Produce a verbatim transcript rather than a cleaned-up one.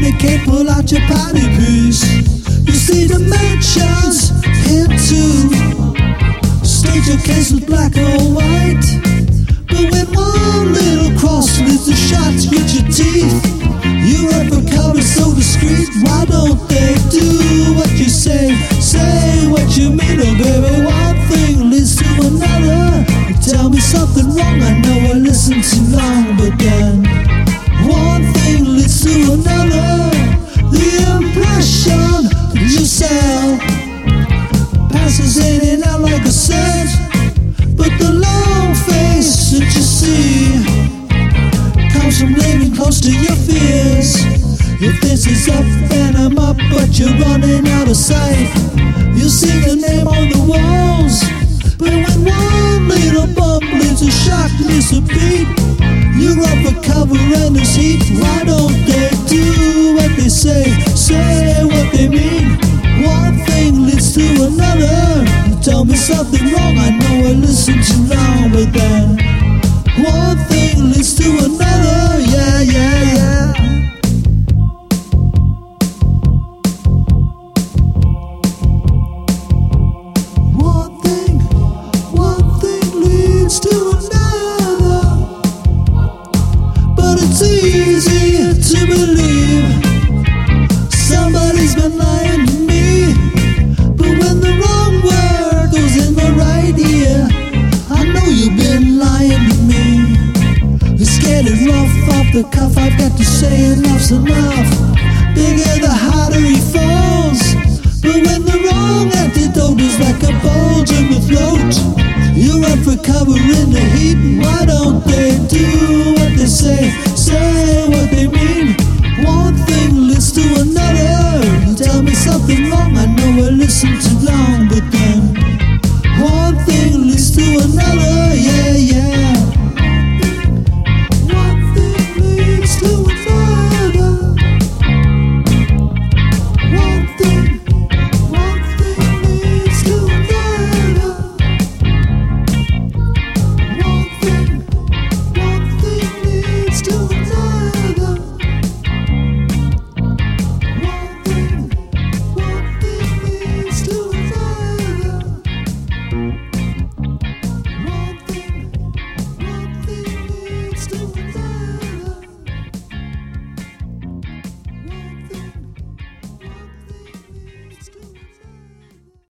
they can't pull out your party piece. You see the mansions here too. State your case with black or white. But when one little cross leaves the shots with your teeth, you're undercover so discreet. Why don't they do what you say? Say what you mean, oh baby. One thing leads to another. You tell me something wrong, I know I listened too long. But then one thing leads to another. The impression you sell passes in and out like a scent. But the long face that you see comes from living close to your fears. If this is up, then I'm up, but you're running out of sight. You see the name on the walls, but when one little bump leaves a shock, leaves a beat, you're up for cover in this heat. Why don't they do what they say, say what they mean? One thing leads to another. You tell me something wrong, I know I listened too long. But then one thing leads to another. Yeah, yeah, yeah. One thing, one thing leads to another. But it's easy to believe somebody's been lying to me. But when the wrong word goes in the right ear, I know you've been lying to me. It's getting rough off the cuff, I've got to say enough's enough. Bigger the harder he falls. But when the wrong antidote is like a bulge in the throat, you're up for cover in the heat. Why don't they do what they say?